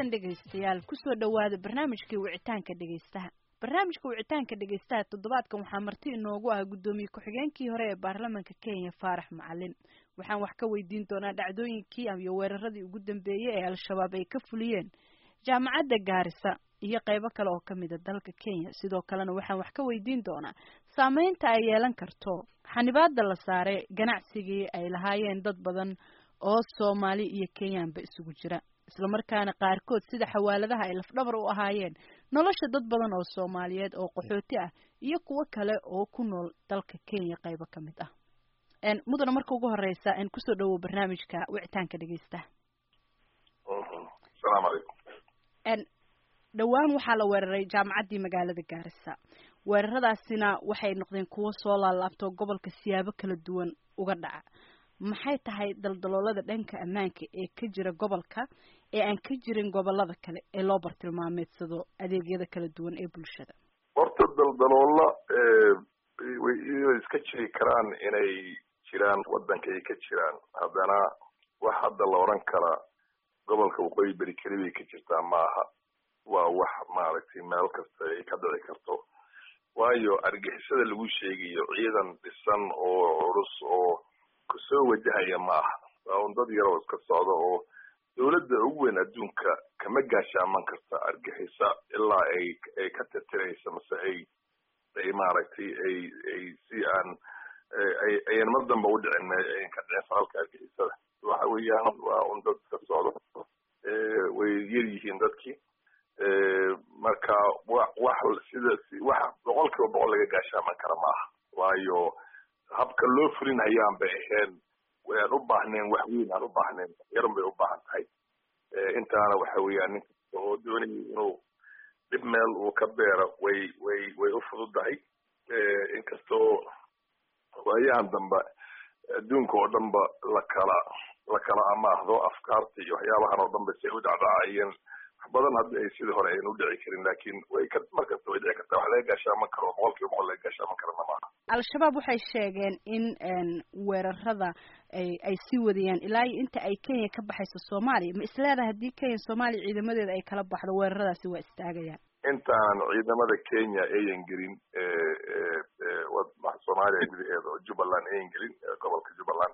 wanaagsan dhegaystayaal kusoo dhawaada barnaamijkii wicitaanka dhegaystaha. barnaamijka wicitaanka dhegaystaha toddobaadkan waxaa marti inoogu ah gudoomiye ku-xigeenkii hore ee baarlamaanka Kenya Faarax Macalin. waxaan wax ka weydiin doonaa dhacdooyinkii iyo weeraradii ugu dambeeyay ee al-shabaab ay ka fuliyeen jaamacadda Gaarisa iyo qaybo kale oo kamid ah dalka Kenya. sidoo kalena waxaan wax ka weydiin doonaa saameynta ay yeelan karto xanibaadda la saaray ganacsigii ay lahaayeen dad badan oo Soomaali iyo Kenyaanba isugu jira, isla markaana qaarkood sida xawaaladaha ay lafdhabar u ahaayeen nolosha dad badan oo Soomaaliyeed oo qaxooti ah iyo kuwa kale oo ku nool dalka Kenya qaybo kamid ah. mudana marka ugu horeysa kusoo dhawo barnaamijka wicitaanka dhageysta. Assalaamu alaykum. dhawaan waxaa la weeraray jaamacaddii magaalada Gaarisa. weeraradaasina waxay noqdeen kuwo soo laalaabto gobolka siyaabo kala duwan uga dhaca. maxay tahay daldaloolada dhanka ammaanka ee ka jira gobolka ee aan ka jirin gobolada kale ee loo bartilmaameedsado adeegyada kala duwan ee bulshada? horta daldaloola way iska jiri karaan inay jiraan wadanka ay ka jiraan, haddana wax hadda la oran kara gobolka waqooyi bari keli bay ka jirtaa maaha. waa wax maaragtay meel kasta ay ka dhici karto, waayo argixisada lagu sheegayo ciidan dhisan oo culus oo kusoo wajahaya maaha. waa un dad yar oo iska socda oo dawladda ugu weyn adduunka kama gaashaaman karta argixisa ilaa ay ka tirtiraysa mase ay maaragtay ay si aan ayan mar damba u dhicin ayan ka dhicin falka argixisada. waxa weeyaan waa un dad iska socda, way yar yihiin dadkii. marka wax boqolkiiba boqol laga gaashaaman kara maaha, waayo habka loo fulin hayaan bay ahayn. waan u baahneen wax weyn aan u baahnayn, yaran bay u baahan tahay. intaana waxa weeyaan ninka oo doonaya inuu dhib meel uu ka beero way u fududahay. inkastoo waayahan dambe adduunka oo dhanba la kala amaahdo afkaarta iyo waxyaabahan oo dhanba si ay u dhacdhacayeen badan hadda ay sidii hore aynu u dhici karin, laakiin markasta way dhici kartaa. wax laga gaashaaman karo boqolkiiba boqol laga gaashaaman karana maaha. al-shabaab waxay sheegeen in weerarada ay sii wadayaan ilaa iyo inta ay Kenya ka baxayso Soomaaliya. ma isleedahay haddii Kenya Soomaaliya ciidamadeeda ay kala baxdo weeraradaasi waa istaagayaan? intaan ciidamada Kenya ayan gelin Soomaaliya gudaheeda oo Jubbaland ayan gelin gobolka Jubbaland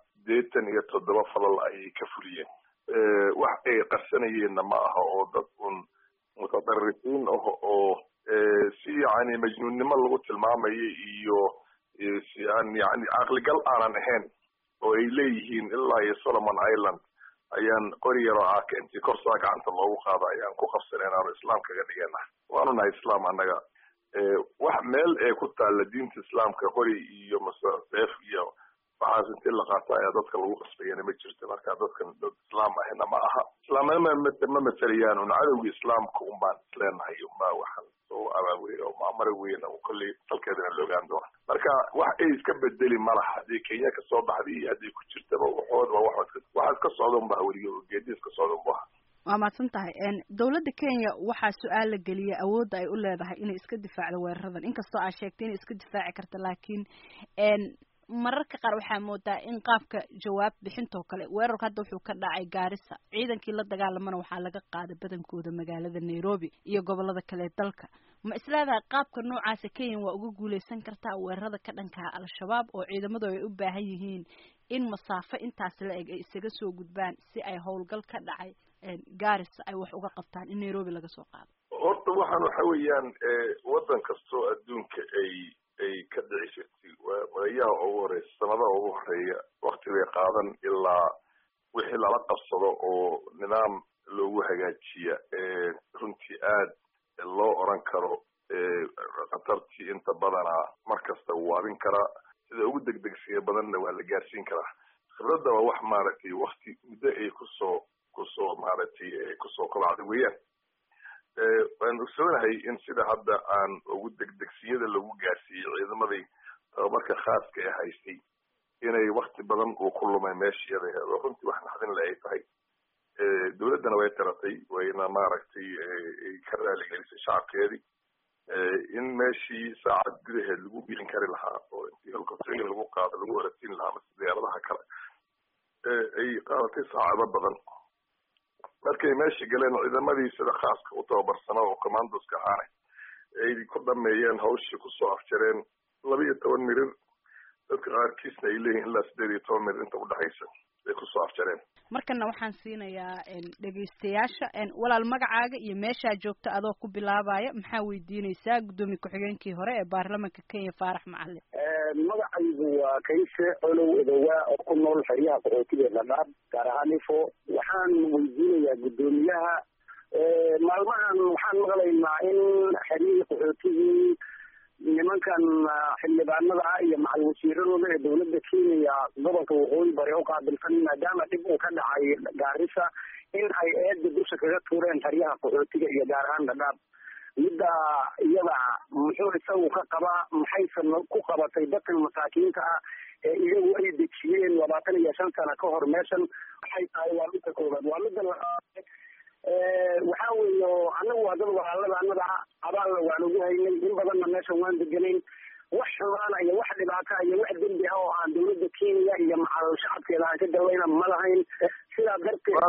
87 falal ayay ka fuliyeen. wax ay qarsanayeenna ma aha oo dad un mutadarrisiin oo si yani majnuunnimo lagu tilmaamayo iyo si aan yani caqligal aanan ahayn oo ay leeyihiin ilaa iyo Solomon Island ayaan qori yaro intii korsaa gacanta loogu qaada ayaan ku qabsaneen aan islaam kaga dhigana. waanu nahay islaam annaga. wax meel ee ku taalla diinta islaamka qori iyo masaafeef iyo waxaas intii la qaata ayaa dadka lagu qasbayana ma jirto. marka dadkan dad islaam ahna ma aha. islaamnimada ma masalayaan un cadowga islaamka un baan isleenahay unbaa waxaan soo abaabulay oo maamar weyn oo kolley dalkeedana la ogaan doona. marka wax ay iska bedeli ma laha haddii Kenya ka soo baxday iyo haddii ku jirtaba waxaad ka socda unbaa weliga geedis ka socda unbaa. waa mahadsan tahay. dawladda Kenya waxaa su-aal la geliyay awoodda ay u leedahay inay iska difaacdo weeraradan, inkastoo aad sheegtay inay iska difaaci karta, laakiin mararka qaar waxaa moodaa in qaabka jawaab bixintoo kale weerarka hadda wuxuu ka dhacay Gaarisa, ciidankii la dagaalamana waxaa laga qaaday badankooda magaalada Nairobi iyo gobolada kale dalka. ma isleedahay qaabka noocaasa Kenya waa uga guuleysan kartaa weerarada ka dhanka al-shabaab oo ciidamadu ay u baahan yihiin in masaafo intaas la eg ay isaga soo gudbaan si ay howlgal ka dhacay Gaarisa ay wax uga qabtaan in Nairobi laga soo qaado? horta waxaan waxa weeyaan wadan kastoo adduunka ay ka dhici jirtay waayaha ugu horeysa sanadaha ugu horeeya waqti bay qaadan ilaa wixii lala qabsado oo nidaam loogu hagaajiya runtii aad loo oran karo khatartii inta badanaa markasta waabin karaa. sida ugu degdegsiga badanna waa la gaarsiin karaa. khibradda waa wax maaragtay waqti muddo ay kusoo maaragtay kusoo kobacday weeyaan. waan ogsoonahay in sida hadda aan ugu degdegsiyada lagu gaarsiiyey ciidamadii tababarka khaaska ee haystay inay wakti badan uu ku lumay meeshiyada oo runtii wax naxdin le ay tahay. dawladdana way tiratay wayna maaragtay ka raaligelisay shacabkeedii in meeshii saacad gudaheed lagu gelin kari lahaa oo intii helicopterin lagu qaado lagu orasiin lahaa mase diyaaradaha kale ay qaadatay saacado badan. markay meesha galeen ciidamadii sida khaaska u tababarsana oo commandoska ahaana ay ku dhameeyeen hawshii kusoo afjareen 12 mirir dadka qaarkiisna ay leeyihiin ilaa 18 mirir inta udhexaysa ay kusoo afjareen. markana waxaan siinayaa dhegeystayaasha walaal magacaaga iyo meeshaa joogta adoo ku bilaabaya maxaa weydiinaysaa gudoomiye ku-xigeenkii hore ee baarlamaanka Kenya Faarax Macalin. magacaygu waa Kayse Olow Edowa oo ku nool xeryaha qaxootiga Dhadhaab gaar ahaan Ifo. waxaan weydiinayaa gudoomiyaha maalmahan waxaan maqlaynaa in xeryaha qaxootigii nimankan xildhibaanada ah iyo macal wasiiradooda ee dawladda Kenya gobolka waqooyi bari u qaabilsan maadaama dib uu ka dhacay Gaarisa in ay eedda dusha kaga tuureen xeryaha qaxootiga iyo gaar ahaan Dhadhaab. midda iyada muxuu isagu ka qabaa maxaysan ku qabatay dadkan masaakiinta ah ee iyagu ay dejiyeen 25 sano ka hor meeshan waxay tahay waa midda koobaad. waa midda waxaa weeyo anagu waa dad walaalada abaalla waan ugu haynay in badanna meeshan waan deganayn wax xumaana iyo wax dhibaata iyo wax dembi ah oo aan dawladda Kenya iyo macal shacabkeeda aan ka gallayna ma lahayn. sidaa darteed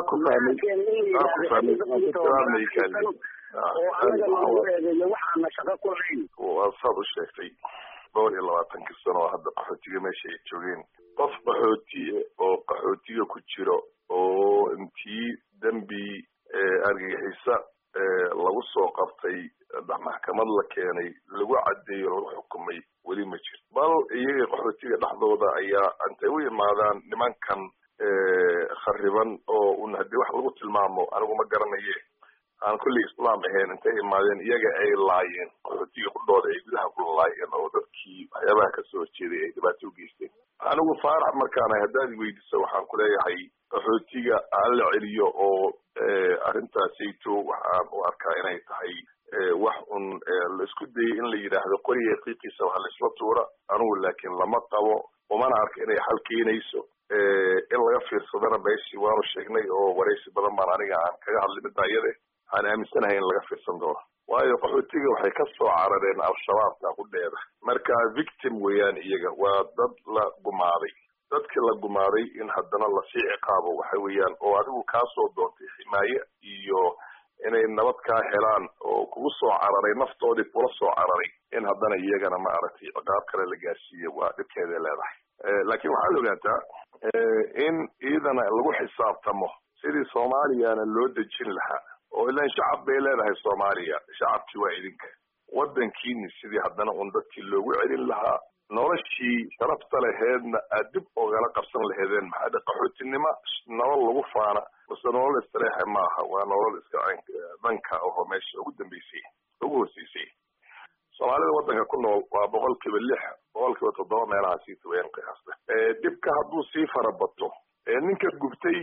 oo anaga lagu eedeeyo waxaana shaqo ku lahayn. waa saad u sheegtay 22 sano oo hadda qaxootiga meesha ay joogeen qof qaxootiye oo qaxootiga ku jiro oo intii dembi argagixisa lagu soo qabtay maxkamad la keenay lagu cadeeyo lagu xukumay weli ma jiro. bal iyaga qaxootiga dhexdooda ayaa intay u yimaadaan nimankan khariban oo un haddii wax lagu tilmaamo anigu ma garanaye aan kulli islaam ahayn intay imaadeen iyaga ay laayeen qaxootiga qudhooda ay gudaha ku laayeen oo dadkii waxyaabaha kasoo horjeeday ay dhibaato u geysteen. anigu Faarax markaana haddaad weydiiso waxaan ku leeyahay qaxootiga aan la celiyo oo arrintaasayto waxaan u arkaa inay tahay wax un la isku dayay in la yidhaahdo qoriga qiiqiisa waxa la isla tuura. anigu laakiin lama qabo umana arka inay xal keenayso. in laga fiirsadana meeshii waanu sheegnay oo waraysi badan baan aniga aan kaga hadlay midda iyade aan aaminsanahay in laga fiirsan doono. waayo qaxootiga waxay ka soo carareen al-shabaabka ku dheeda marka victim weeyaan iyaga waa dad la gumaaday. dadkii la gumaaday in haddana lasii ciqaabo waxa weeyaan oo adigu kaasoo doontay ximaaye iyo inay nabad kaa helaan oo kugu soo cararay naftoodii kula soo cararay in haddana iyagana ma aragtay ciqaab kale la gaarsiiyo waa dhibkeeday leedahay. laakiin waxaa la ogaataa in iidana lagu xisaabtamo sidii soomaaliyana loo dejin lahaa oo ilaan shacab bay leedahay Soomaaliya. shacabkii waa idinka wadankiini sidii haddana un dadkii loogu celin lahaa noloshii sharafta laheedna aad dib ogala qabsan laheedeen maxaa qaxootinimo nolol lagu faana mase nolol istireexa maaha waa nolol iska danka oo meesha ugu dambeysay ugu hooseysay. Soomaalida wadanka ku nool waa 6%, 7% meelaha sii tuween qiyaasta. dibka hadduu sii farabato ninka gubtay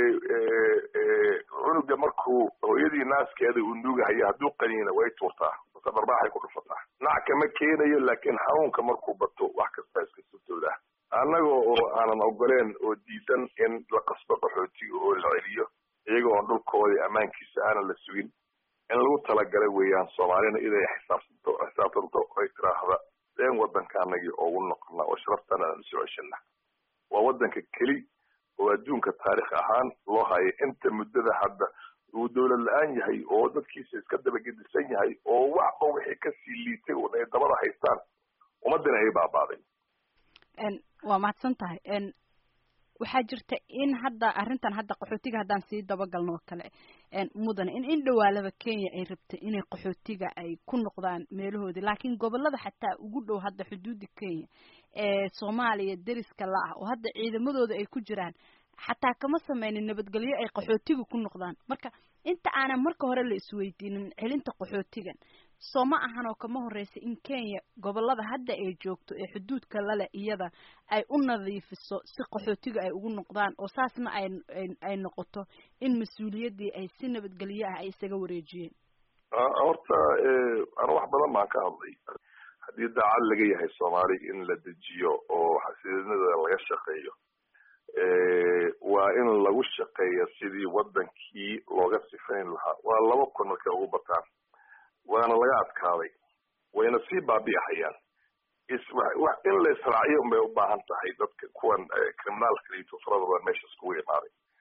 cunuga markuu hooyadii naaskeeda uu nuugahaya hadduu qaniina way tuurtaa mase dharbaaxay ku dhufataa. nac kama keenayo laakiin xanuunka markuu bato wax kasta iska sutooda. annaga oo aanan ogoleen oo diidan in la qasbo qaxootiga oo la celiyo iyaga oo dhulkoodii ammaankiisa aanan la sugin in lagu talagalay weeyaan Soomaalina inay xisaabtanto ay tiraahda deen wadankaanagii ugu noqona oo sharaftana aan soo ceshana. waa wadanka keli oo adduunka taariikh ahaan loo hayay inta muddada hadda uu dawlad la'aan yahay oo dadkiisa iska dabagedisan yahay oo waxba wixii ka sii liitay oo ay dabada haystaan ummadana ay baabaaday. waa mahadsan tahay. waxaa jirta in hadda arrintan hadda qaxootiga haddaan sii dabagalno kale mudan in dhawaalaba Kenya ay rabtay inay qaxootiga ay ku noqdaan meelahoodi laakiin gobolada xataa ugu dhow hadda xuduudda Kenya Soomaaliya dariska la ah oo hadda ciidamadooda ay ku jiraan xataa kama sameeyeen nabadgelyo ay qaxootiga ku noqdaan. marka inta aanan marka hore la isweydiinin celinta qaxootigan Sooma ahan oo kama horeysa in Kenya gobolada hadda ay joogto ee xuduudka la leh iyada ay u nadiifiso si qaxootiga ay ugu noqdaan oo saasna ay noqoto in mas'uuliyadii ay si nabadgelyo ah ay isaga wareejiyeen. horta ana wax badan baan ka hadlay haddii daacad laga yahay Soomaali in la dejiyo oo xasiloonida laga shaqeeyo waa in lagu shaqeeyo sidii wadankii looga sifayn lahaa. waa 2 markay ugu bataan waana laga adkaaday wayna sii baabi'ayaan. in la israaciyo bay u baahan tahay dadka kuwan criminalka iyo farada meesha isku imaaday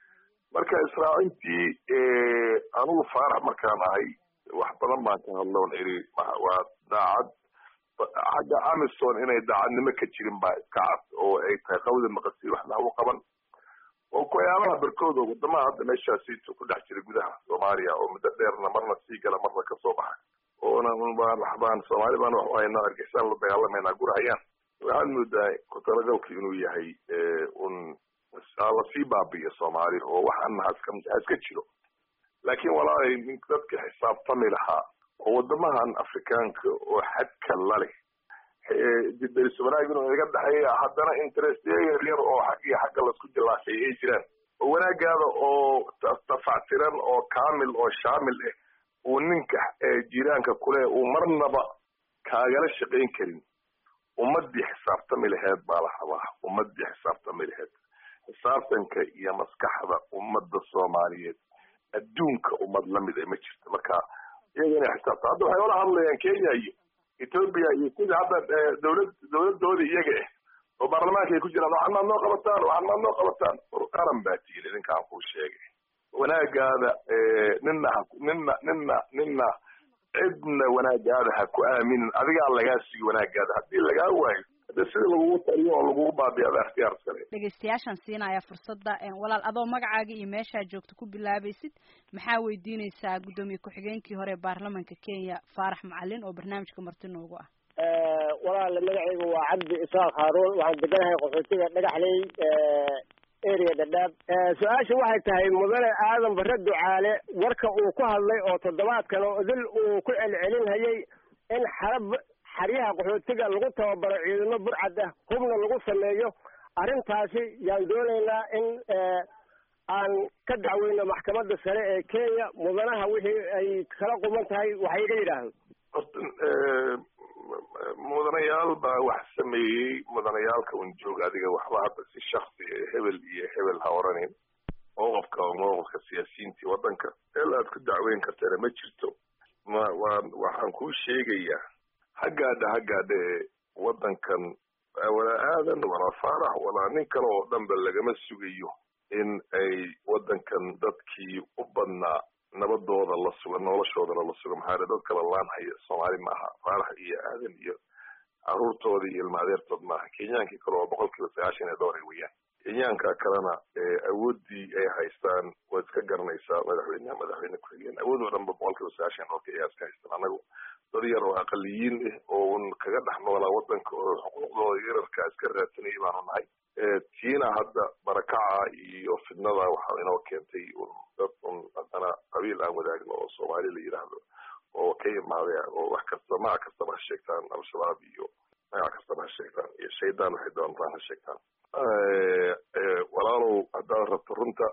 marka israacintii anugu faarax markaan ahay wax badan baan ka hadloon iri waa daacad xagga Amazon inay daacadnimo ka jirin baa iska cad oo ay tahay qawda maqasii waxna u qaban oo koyaamaha barkooda wadamaha hadda meeshaasi ku dhex jira gudaha Soomaaliya oo muddo dheerna marna sii gala marna ka soo baxay oo baan Soomaali baan wax ayna argaysan la dagaalameyna gurayaan waxaan moodaa ku talagalku inuu yahay la sii baabiyo Soomaali oo waxaan iska jiro laakiin walaalay dadka xisaabtami lahaa oo wadamahan Afrikaanka oo xadka la leh dibadisoonaaguna iga dhaxay haddana interest yar oo xagga la isku jilaashay ay jiraan oo wanaagaada oo tafactiran oo kaamil oo shaamil ah oo ninka jiraanka kule uu marnaba kaagala shaqayn karin ummadii xisaabtami lahayd baa la rabaa ummadii xisaabtami lahayd xisaabtanka iyo maskaxda ummadda Soomaaliyeed adduunka ummad lamid ah ma jirto marka iyagana xisaabta hadda waxay wada hadlayaan Kenya iyo Ethiopia iyo sida hadda dawladooda iyaga oo baarlamaanka ay ku jiraan waxaan noo qabataan qaran baa tiilay ninkaan ku sheegay wanaagaada ninna cidna wanaagaada ha ku aaminin adigaa lagaa sii wanaagaada haddii lagaa waayo hada sida lagugu taliyo oo lagugu baabiyo ada ikhtiyaar kale dhegeystayaashan siinaya fursadda walaal adoo magacaaga iyo meeshaa joogto ku bilaabaysid maxaa weydiinaysaa guddoomiye ku-xigeenkii hore ee baarlamaanka Kenya Faarax Macalin oo barnaamijka marti noogu ah walaal magacaygu waa Cabdi Isaaq Haroon waxaan deganahay qaxootiga Dhagaxley area Dadaab su-aashu waxay tahay mudane aadan barre ducaale warka uu ku hadlay oo toddobaadkan oo idil uu ku celcelinayay in xaryaha qaxootiga lagu tababaro ciidamo burcad ah hubna lagu sameeyo arrintaasi yaan doonaynaa in aan ka dacweyno maxkamadda sare ee Kenya mudanaha wixii ay kala quman tahay waxay iga yidhaahdeen mudanayaal baa wax sameeyey mudanayaalka un joog adiga waxba hadda si shakhsi hebel ha oranin mowqifka siyaasiyiintii waddanka meel aad ku dacweyn kartana ma jirto waxaan kuu sheegayaa haggaadha waddankan walaa aadan walaa faarax walaa nin kale oo dhanba lagama sugayo in ay waddankan dadkii u badnaa nabadooda la suga noloshoodana la suga maxaa dad kala laanhaya Soomaali maaha faarax iyo aadan iyo caruurtooda iyo ilmaadeertood maaha Kenyaankii kale oo 90% weeyaan Kenyaanka kalena awoodii ay haystaan waad iska garanaysaa madaxweyne ku-xigeen awood oo dhanba 90% oo Kenya iska haystaan anagu dad yar oo aqaliyiin oo kaga dhex noolaa waddanka oo xuquuqdooda yararka iska raadsanayay baanu nahay tiina hadda barakaca iyo fidnada waxaa inoo keentay dad haddana qabiil aan wadaagno oo Soomaali la yidhaahdo oo ka imaaday oo wax kasta magac kastaba ha sheegtaan al-shabaab iyo magac kastaba ha sheegtaan iyo shaydaan waxay doontaan ha sheegtaan walaalow haddaad rabto runta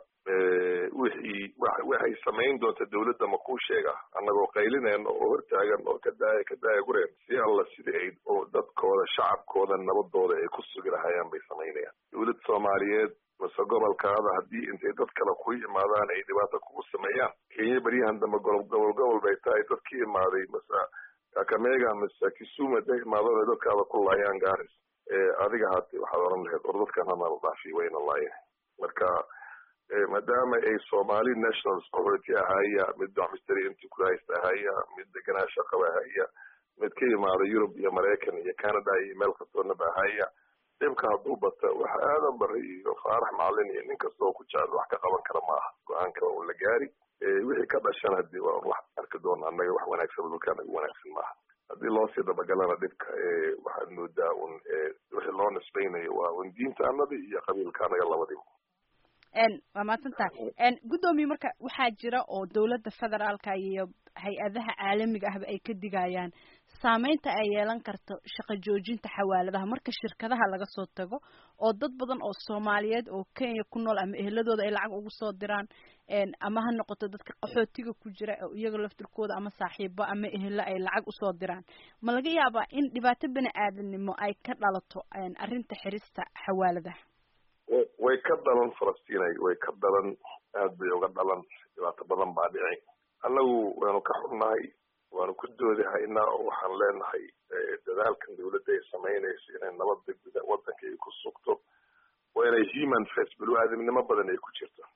waxay samayn doonta dawladda ma kuu sheega annagoo qaylinayno oo hortaagan oo ka daaya gureen si alla sida ay oo dadkooda shacabkooda nabadooda ay ku sugi lahayaan bay samaynayaan dawlad Soomaaliyeed mase gobolkaada haddii intay dad kale ku imaadaan ay dhibaato kugu sameeyaan Kenya baryahan dambe gobol bay tahay dadkii imaaday mase Kakamega mase Kisumu haday imaadaan dadkaada ku laayaan gaaris adiga haatee waxaad oran lahayd or dadkan hana la dhaafi wayna laayeen marka maadaama ay Somali National Security ahaya mid Ministry Enterprise ahaya mid deganaansho qaba ahaya mid ka yimaada Europe iyo Mareykan iyo Canada iyo meel kastoona ahaya dhibka hadduu bata waxa aadan barre iyo Faarax Macalin iyo nin kastoo ku jecel wax ka qaban kara maaha go-aanka oo la gaari wixii ka dhashan haddii waa wax arki doona annaga wax wanaagsan dhulkaan ugu wanaagsan maaha haddii loo sii dabagalana dhibka waxaad moodaa wixii loo nisbaynayo waa diinta annada iyo qabiilka annaga labadiiba waa mahadsantahay guddoomiye marka waxaa jira oo dawladda federaalka iyo hay-adaha caalamiga ahba ay ka digayaan saameynta ay yeelan karto shaqo joojinta xawaaladaha marka shirkadaha laga soo tago oo dad badan oo Soomaaliyeed oo Kenya ku nool ama ehladooda ay lacag ugu soo diraan ama ha noqoto dadka qaxootiga ku jira oo iyaga laftirkooda ama saaxiibo ama ehla ay lacag u soo diraan ma laga yaabaa in dhibaato bini'aadanimo ay ka dhalato arrinta xirista xawaaladaha way ka dhalan Falastiinay way ka dhalan aad bay uga dhalan dhibaato badan baa dhici annagu waanu ka xunnahay waanu ku doodahaynaa oo waxaan leenahay dadaalkan dawladda ay samaynayso inay nabadda waddanka ay ku sugto waa inay human face bini'aadanimo badan ay ku jirto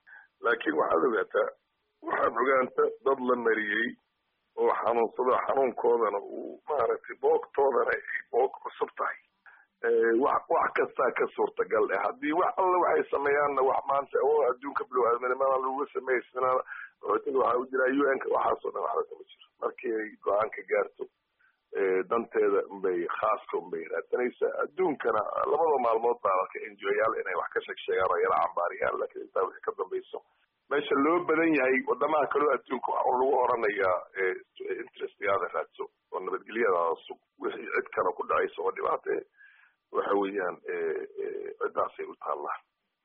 laakiin waxaad ogaataa waxaad ogaanta dad la mariyey oo xanuunsada xanuunkoodana uu maaragtay boogtoodana ay boog cusub tahay wax kastaa ka suurtagal eh haddii wax alla waxay sameeyaanna wax maanta oo adduunka bilow-aadminimada lagu samaysana waxaa u jira UN-ka waxaasoo dhan waxba kama jiro markii ay go-aan ka gaarto danteeda unbay khaaska unbay raadsanaysaa adduunkana labada maalmood baa arka NGO-yaal inay wax ka sheegsheegaan oo yala cambaariyaan laakiin intaa wixii ka dambayso meesha loo badan yahay wadamaha kaloo adduunka waxaa lagu oranayaa interestyaada raadso oo nabadgelyadaada sug wixii cid kale ku dhacaysa oo dhibaate waxa weeyaan ciddaasay u taallaa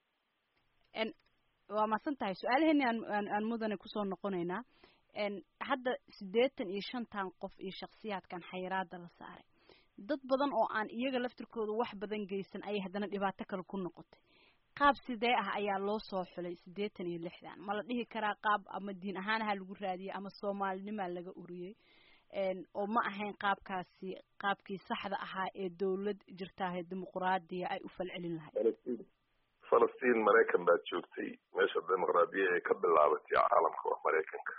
waa mahadsan tahay su-aalaheeni aan mudane kusoo noqonaynaa hadda 85 qof iyo shakhsiyaadkan xayiraada la saaray dad badan oo aan iyaga laftirkooda wax badan geysan ayay haddana dhibaato kale ku noqotay qaab sidee ah ayaa loo soo xulay 86 ma la dhihi karaa qaab ama diin ahaan ha lagu raadiyay ama soomaalinimaa laga uriyey oo ma ahayn qaabkii saxda ahaa ee dawlad jirtaa ee dimuqraadiya ay u falcelin lahayd falastiin maraykan baad joogtay meesha dimuqraadiya ee ka bilaabatay caalamka waa maraykanka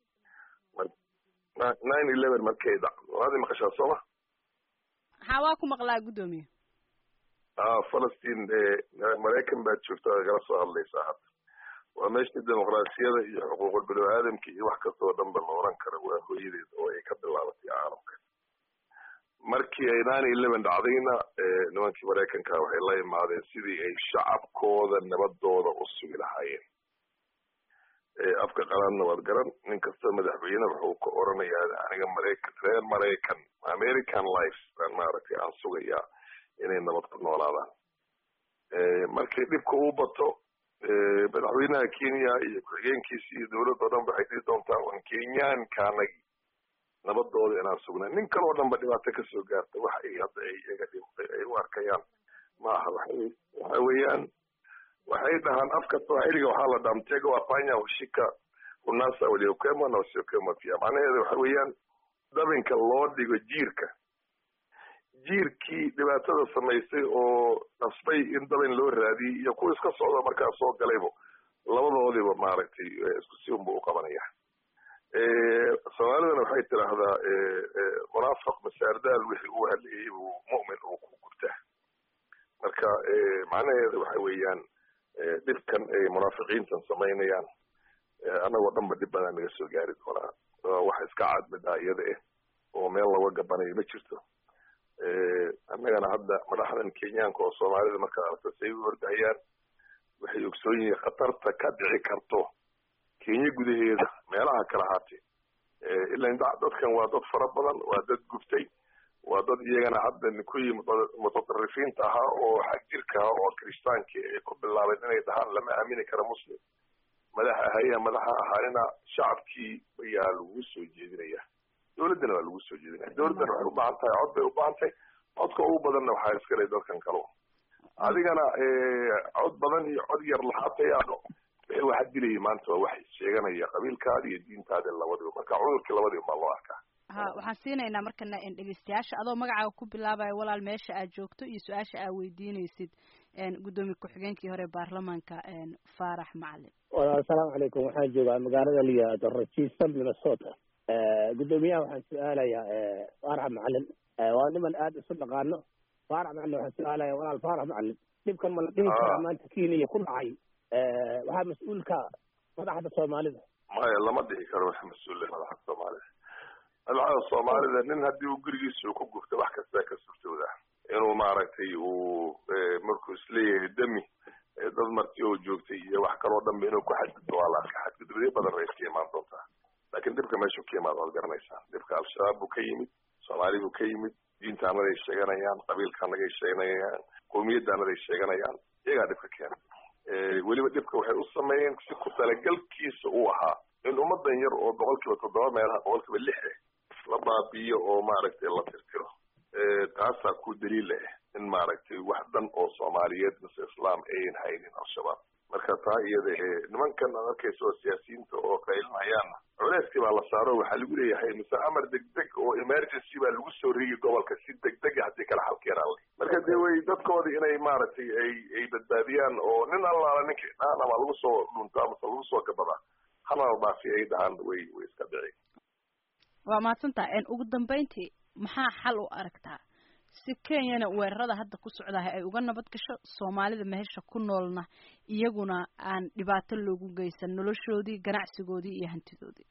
9/11 markay dhacdo waad maqashaa sooma waa ku maqlaa guddoomiye falastiin maraykan baad joogtaa kala soo hadlaysaa hadda waa meeshii dimuqraasiyada iyo xuquuqul bini-aadamka iyo wax kastoo dhanba la oran kara waa hooyadeed oo ay ka bilaabatay caalamka markii ay 9/11 dhacdayna nimankii maraykanka waxay la imaadeen sidii ay shacabkooda nabadooda u sugi lahaayeen afka qaladna waad garan nin kasta madaxweyne wuxuu ka oranayaa aniga reer maraykan American life baan maaragtay aan sugayaa inay nabad ku noolaadaan markii dhibka uu bato madaxweynaha Kenya iyo ku-xigeenkiisa iyo dawladda dhan waxay dhihi doontaa wan Kenyaankaanagi nabadooda inaan sugnaa nin kale oo dhanba dhibaato ka soo gaarta wax ay hadda ay iyaga ay u arkayaan ma aha waxa weeyaan waxay dhahaan afka Swahiliga waxaa la dhahaa mtego wa panya ushika unasa waliokema na usiokema pia macnaheedu waxa weeyaan dabinka loo dhigo jiirkii dhibaatada samaysay oo qasbay in dabin loo raadiyey iyo kuwa iska socda markaa soo galaybo labadoodiba maaragtay isku si unba u qabanaya soomaalidana waxay tidhaahdaa munaafiq masaardaal wixii uu hadlayay uu mu'min uu ku gubtaa marka macnaheedu waxa weeyaan dhibkan ay munaafiqiintan samaynayaan annagoo dhanba dhib badan naga soo gaari doonaa wax iska cad mid ah iyada oo meel laga gabanayo ma jirto annagana hadda madaxdan kenyaanka oo soomaalida markaa aragta say u hordahayaan waxay ogsoon yihiin khatarta ka dhici karto kenya gudaheeda meelaha kala haatee ilaan dadkan waa dad fara badan waa dad guftay waa dad iyagana hadda kuwii mutatarrifiinta ahaa oo xagjirka ahaa oo kirishtaanki ay ku bilaabeen inay dhahaan lama aamini karo muslim madaxa ahaanina shacabkii ayaa lagu soo jeedinaya dawladdana waa lagu soo jeedinaya dawladdana waxay u baahan tahay cod bay u baahan tahay codka ugu badanna waxaa iska leh dadkan kalo adigana cod badan iyo cod yar lahaatayaano wixii waxa dilayay maanta waa wax sheeganaya qabiilkaada iyo diintaada labadiba marka cudurkii labadiba baa loo arkaa waxaan siinaynaa markana dhegeystayaasha adoo magacaaga ku bilaabaya walaal meesha aad joogto iyo su-aasha aad weydiinaysid gudoomiye ku-xigeenkii hore baarlamaanka Faarax Macalin. Assalaamu calaykum waxaan joogaa magaalada Liyaado Rochester Minnesota gudoomiyaha waxaan su-aalayaa Faarax Macalin waa niman aad isu dhaqaano Faarax Macalin waxaan su-aalayaa walaal Faarax Macalin dhibkan ma la dhihi karaa maanta Kenya ku dhacay waxaa mas-uulka madaxda Soomaalida maya lama dhihi karo wax mas-uul madaxda Soomaalida madaxda Soomaalida nin haddii uu gurigiisa ku gubto wax kasta ka suurtooda inuu maaragtay uu markuu isleeyahay dami dad martii oo joogtay iyo wax kaloo dhanba inuu ku xadgudbo waa la arkay xadgudubyo badan bay iska imaan doontaa laakiin dhibka meeshuu ka imaado waad garanaysaa dhibka al-shabaab buu ka yimid Soomaali buu ka yimid diintaanaday sheeganayaan qabiilkaanagay sheeganayaan qowmiyaddaanaday sheeganayaan iyagaa dhibka keena weliba dhibka waxay u sameeyeen si ku talagalkiisa uu ahaa in ummadan yar oo 7% meelaha 6 la baabiyo oo maaragtay la tirtiro taasaa ku daliil ah in maaragtay wax dan oo Soomaaliyeed mise islaam ayn haynin al-shabaab marka taa iyada nimankan aad arkaysa oo siyaasiyiinta oo qaylinhayaana culeyskii baa la saaro waxaa lagu leeyahay mise amar degdeg oo emergency baa lagu soo rigi gobolka si degdega haddii kala xalkeenaan le marka dee way dadkooda inay maaragtay ay badbaadiyaan oo nin allaala ninkii dhaana baa lagu soo dhuntaa mase lagu soo gabadaa hanala dhaafi ay dhahaan way iska dhici. waa mahadsantaha ugu dambeyntii maxaa xal u aragtaa si kenyana weerarada hadda ku socdaha ay uga nabad gasho soomaalida meesha ku noolna iyaguna aan dhibaato loogu geysan noloshoodii ganacsigoodii iyo hantidoodii?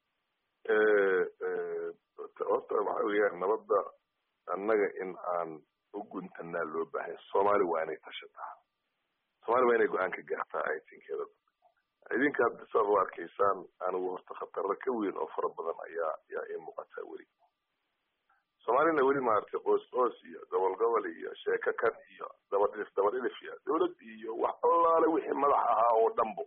horta waxa weeyaan nabadda annaga in aan u guntanaa loo baahay soomaali waa inay tashataa, soomaali waa inay go-aan ka gaartaa aytinkeeda. idinka hadda saad u arkaysaan anigu horta khatarro ka weyn oo fara badan ayaa ii muuqataa weli soomaalina weli maaragtay qoos iyo gobol iyo sheeko kan iyo dabadhilif iyo dawlad iyo wax allaale wixii madax ahaa oo dhanbo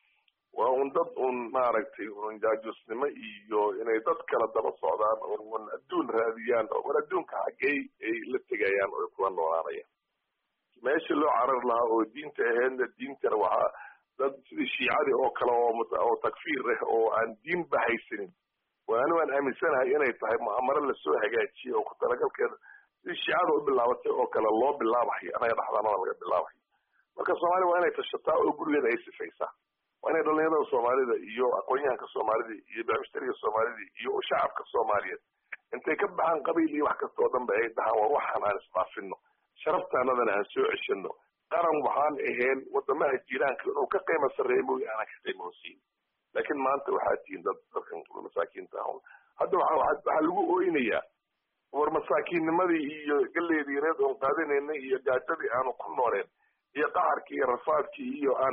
waa un dad un maaragtay un jaajuusnimo iyo inay dad kala daba socdaan oo adduun raadiyaan oo adduunka xaggey ay la tegayaan oo kula noolaanayaan meeshii loo carar lahaa oo diinta ahaydna diintana waxaa dad sidii shiicadii oo kale oo takfiir ah oo aan diinba haysanin waana waan aaminsanahay inay tahay mu'amaro lasoo hagaajiyey oo ku talagalkeeda sidii shiicada u bilaabatay oo kale loo bilaabayo anaga dhaxdanada laga bilaabayo marka soomaaliya waa inay tashataa oo gurigeeda ay sifaysaa waa inay dhalinyarada soomaalida iyo aqoon-yahanka soomaalida iyo baamushtariga soomaalida iyo shacabka soomaaliyeed intay ka baxaan qabiil iyo wax kasta oo dhanba ay dhahaan war waxaan aan isdhaafino sharaftaanadana aan soo ceshano qaran waxaan ahayn wadamaha jiiraanka inuu ka qiimo sarreeyo mooy aanan ka qiimo hoosiin laakiin maanta waxaa tihiin dadkan masaakiinta ah hadda waxaa lagu ooynayaa war masaakiinnimadii iyo galeedii reed oon qaadanayna iyo gaajadii aanu ku nooleen iyo qaxarkii iyo rafaadkii iyo aan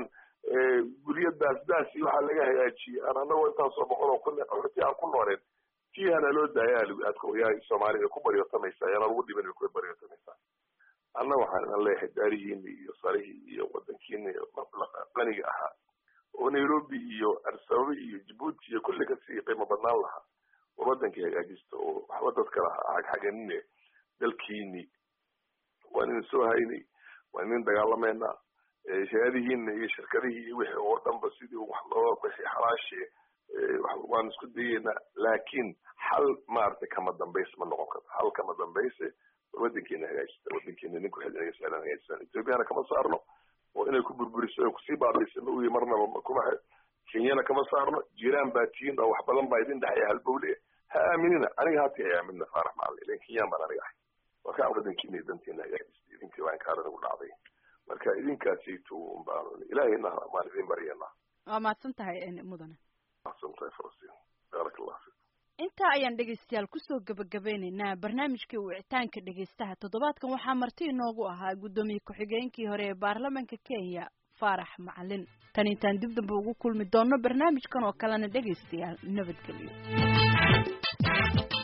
guryo daas iyo waxaa laga hagaajiyey aan anagoo intaasoo boqol oo kun qaxooti aan ku nooleen tii hana loo daaya soomaaliya ku baryotamaysaa yana lagu dhiban ku baryotamaysaa anna waxaan leeyahay daarihiini iyo sarihii iyo wadankiini qaniga ahaa oo nairobi iyo arsababa iyo jibuuti iyo kulli kasii qiimo badnaan lahaa oo wadankii hagaajista oo waxba dadkala xagxaganine dalkiini waan idin soo haynay waan idin dagaalameynaa hay-adihiina iyo shirkadihii iyo wixii oo dhanba sidii wax loo bixi xalaashe waan isku dayeynaa laakiin xal maaragtay kama dambays ma noqon karto xal kama dambayse wadankeena hagaajista wadankeena ninku xilligaysaan hagaajisaan ethoobiana kama saarno oo inay ku burburiso oo kusii baabiisano uyi marnaba kuma kenyana kama saarno jiiraan baa tihiin oo wax badan baa idin dhexaya halbowle ha aaminina aniga hati ay aaminna faarax macalin ilan kenyaan baan aniga ahay marka wadankeena danteena hagaajista idinkii baan kaaran ugu dhacday marka idinkaasayto baan ilaahayna maan idin baryana waa mahadsan tahay mudane mahadsan tahay falastiin baarak allah fiik intaa ayaan dhegaystayaal kusoo gabagabeynaynaa barnaamijkii wicitaanka dhegaystaha toddobaadkan waxaa marti inoogu ahaa guddoomiye ku-xigeenkii hore ee baarlamaanka Kenya Faarax Macalin tan intaan dib dambe ugu kulmi doono barnaamijkan oo kalena dhegaystayaal nabadgelyo.